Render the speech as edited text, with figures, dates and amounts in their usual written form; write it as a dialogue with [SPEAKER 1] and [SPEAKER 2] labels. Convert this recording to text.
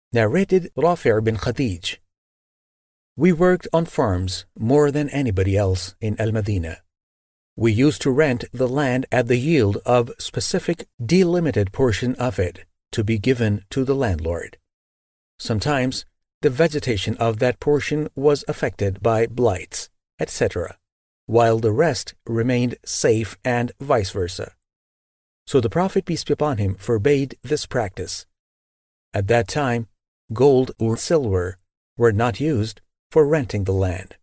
[SPEAKER 1] Narrated Rafi' bin Khadij. We worked on farms more than anybody else in Al-Madinah. We used to rent the land at the yield of specific delimited portion of it to be given to the landlord. Sometimes the vegetation of that portion was affected by blights, etc., while the rest remained safe and vice versa. So the Prophet, peace be upon him, forbade this practice. At that time, gold or silver were not used for renting the land.